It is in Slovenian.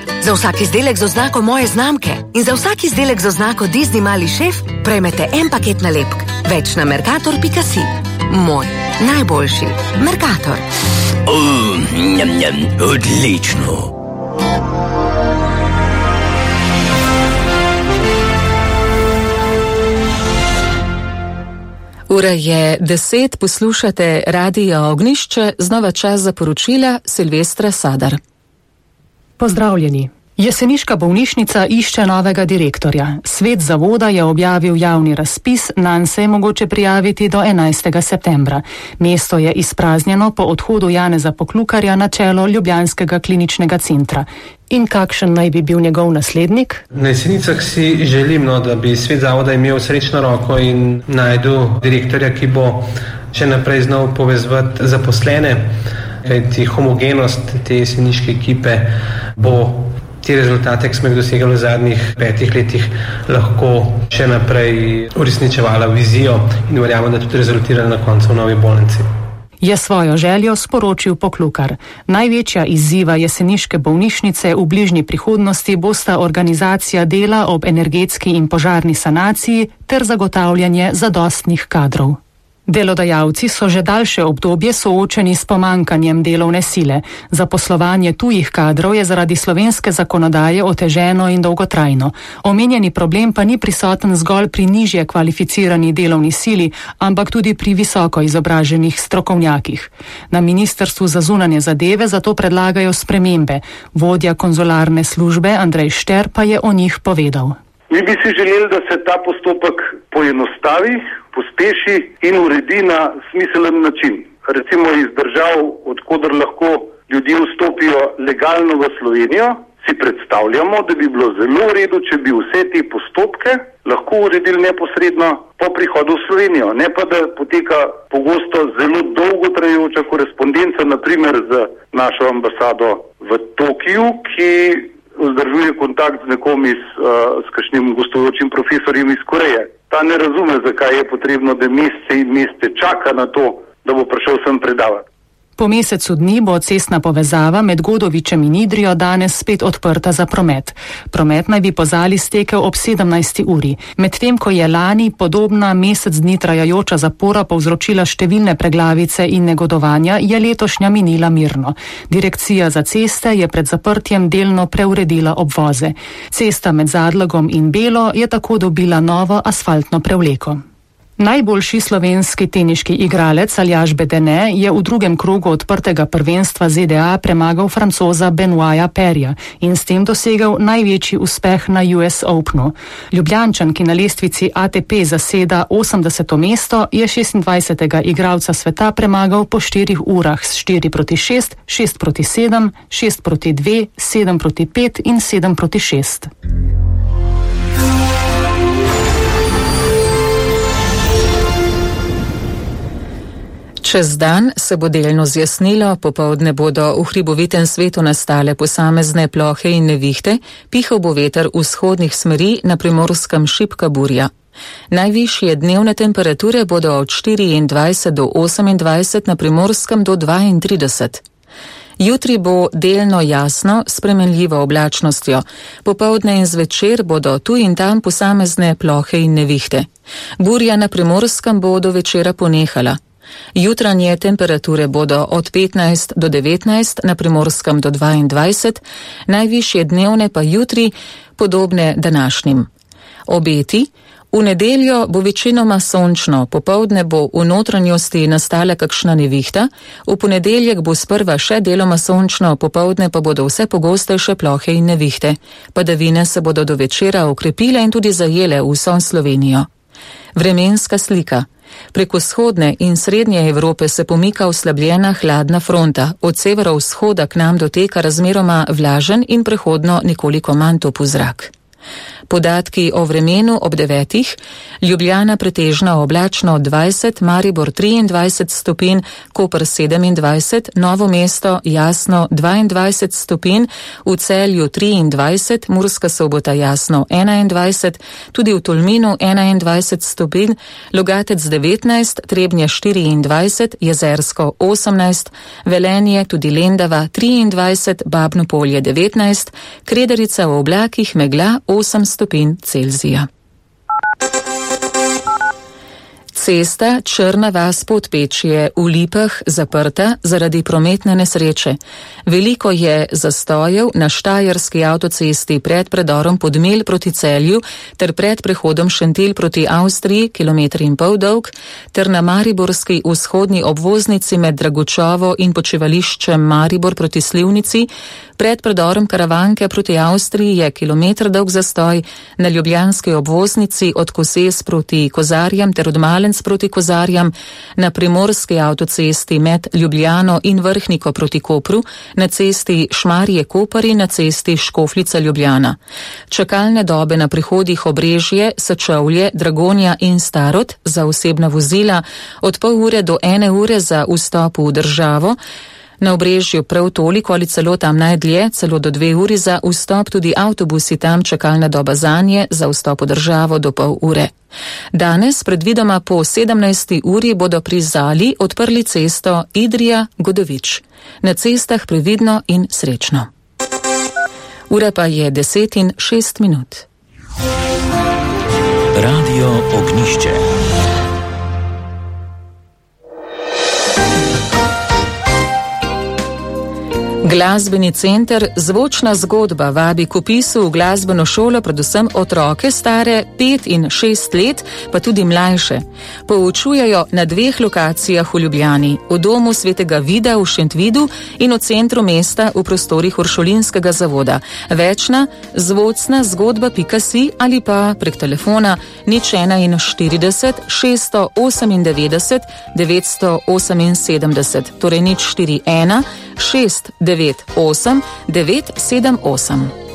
Za vsak izdelek z oznako moje znamke in za vsak izdelek z oznako Disney mali šef prejmete en paket nalepk. Več na mercator.si. Moj najboljši Mercator. Odlično. Ura je 10, poslušate Radio Ognjišče, znova čas za poročila Silvestra Sadar. Pozdravljeni. Jeseniška bolnišnica išče novega direktorja. Svet zavoda je objavil javni razpis, nanj se je mogoče prijaviti do 11. septembra. Mesto je izpraznjeno po odhodu Janeza Poklukarja na čelo ljubljanskega kliničnega centra. In kakšen naj bi bil njegov naslednik? Na Jesenicah si želim, da bi svet zavoda imel srečno roko in najdu direktorja, ki bo še naprej znal povezovati zaposlene, kajti homogenost te jeseniške ekipe bo te rezultate, ki smo jih dosegali v zadnjih 5 letih, lahko še naprej uresničevala vizijo in verjamem, da tudi rezultirala na koncu v novi bolnici. Je svojo željo sporočil Poklukar. Največja izziva jeseniške bolnišnice v bližnji prihodnosti bosta organizacija dela ob energetski in požarni sanaciji ter zagotavljanje zadostnih kadrov. Delodajalci so že daljše obdobje soočeni s pomankanjem delovne sile. Zaposlovanje tujih kadrov je zaradi slovenske zakonodaje oteženo in dolgotrajno. Omenjeni problem pa ni prisoten zgolj pri nižje kvalificirani delovni sili, ampak tudi pri visoko izobraženih strokovnjakih. Na Ministrstvu za zunanje zadeve zato predlagajo spremembe. Vodja konzularne službe Andrej Šter pa je o njih povedal. Mi bi si želeli, da se ta postopek poenostavi, pospeši in uredi na smiselen način. Recimo iz držav, odkudar lahko ljudje vstopijo legalno v Slovenijo, si predstavljamo, da bi bilo zelo v redu, če bi vse te postopke lahko uredili neposredno po prihodu v Slovenijo. Ne pa, da poteka pogosto zelo dolgotrajajoča korespondenca, naprimer z našo ambasado v Tokiju, ki vzdržuje kontakt z nekom s kakšnim gostujočim profesorjem iz Koreje. Ta ne razume, zakaj je potrebno, da mesece in mesece čaka na to, da bo prišel sem predavati. Po mesecu dni bo cestna povezava med Godovičem in Idrijo danes spet odprta za promet. Promet naj bi po Zali stekel ob 17. uri. Medtem ko je lani podobna mesec dni trajajoča zapora povzročila številne preglavice in negodovanja, je letošnja minila mirno. Direkcija za ceste je pred zaprtjem delno preuredila obvoze. Cesta med Zadlogom in Belo je tako dobila novo asfaltno prevleko. Najboljši slovenski teniški igralec Aljaž Bedene je v drugem krogu odprtega prvenstva ZDA premagal Francoza Benoita Pairja in s tem dosegel največji uspeh na US Openu. Ljubljančan, ki na lestvici ATP zaseda 80. mesto, je 26. igralca sveta premagal po 4 urah s 4-6, 6-7, 6-2, 7-5 in 7-6. Čez dan se bo delno zjasnilo, popoldne bodo v hribovitem svetu nastale posamezne plohe in nevihte, pihal bo veter vzhodnih smeri, na Primorskem šibka burja. Najvišje dnevne temperature bodo od 24 do 28, na Primorskem do 32. Jutri bo delno jasno, s spremenljivo oblačnostjo. Popoldne in zvečer bodo tu in tam posamezne plohe in nevihte. Burja na Primorskem bo do večera ponehala. Jutranje temperature bodo od 15 do 19, na Primorskem do 22, najvišje dnevne pa jutri podobne današnjim. Obeti: v nedeljo bo večinoma sončno, popoldne bo v notranjosti nastala kakšna nevihta, v ponedeljek bo sprva še deloma sončno, popoldne pa bodo vse pogostejše plohe in nevihte. Padavine se bodo do večera okrepile in tudi zajele vso Slovenijo. Vremenska slika. Preko vzhodne in srednje Evrope se pomika oslabljena hladna fronta, od severovzhoda k nam doteka razmeroma vlažen in prehodno nekoliko manj topel zrak. Podatki o vremenu ob 9. Ljubljana pretežno oblačno 20, Maribor 23 stopinj, Koper 27, Novo mesto jasno 22 stopinj, v Celju 23, Murska Sobota jasno 21, tudi v Tolminu 21 stopinj, Logatec 19, Trebnje 24, Jezersko 18, Velenje, tudi Lendava 23, Babno Polje 19, Kredarica v oblakih megla 8 stopinj Celzija. Cesta Črna vas-Podpečje v Lipah zaprta zaradi prometne nesreče. Veliko je zastojev na štajerski avtocesti pred predorom Podmel proti Celju ter pred prehodom Šentilj proti Avstriji, 1,5 km dolg, ter na mariborski vzhodni obvoznici med Dragočovo in počivališčem Maribor proti Slivnici. Pred predorom Karavanke proti Avstriji je 1 km dolg zastoj, na ljubljanski obvoznici od Koses proti Kozarjam ter od Malenc proti Kozarjam, na primorski avtocesti med Ljubljano in Vrhniko proti Kopru, na cesti Šmarje-Koper in na cesti Škofljica-Ljubljana. Čakalne dobe na prihodih Obrežje, Sečovlje, Dragonja in Starod za osebna vozila od pol ure do 1 ure za vstop v državo, na Obrežju prav toliko ali celo tam najdlje, celo do 2 uri za vstop, tudi avtobusi tam čakalna doba zanje za vstop v državo do pol ure. Danes, predvidoma po 17. uri, bodo pri Zali odprli cesto Idrija-Godovič. Na cestah previdno in srečno. Ura pa je 10:06. Radio Ognišče. Glasbeni center Zvočna zgodba vabi k vpisu v glasbeno šolo predvsem otroke stare 5 in 6 let, pa tudi mlajše. Poučujejo na 2 lokacijah v Ljubljani, v domu Svetega Vida v Šentvidu in v centru mesta v prostorih Uršulinskega zavoda. Več na zvocnazgodba.si ali pa prek telefona 041 698 978, torej 041 698 978.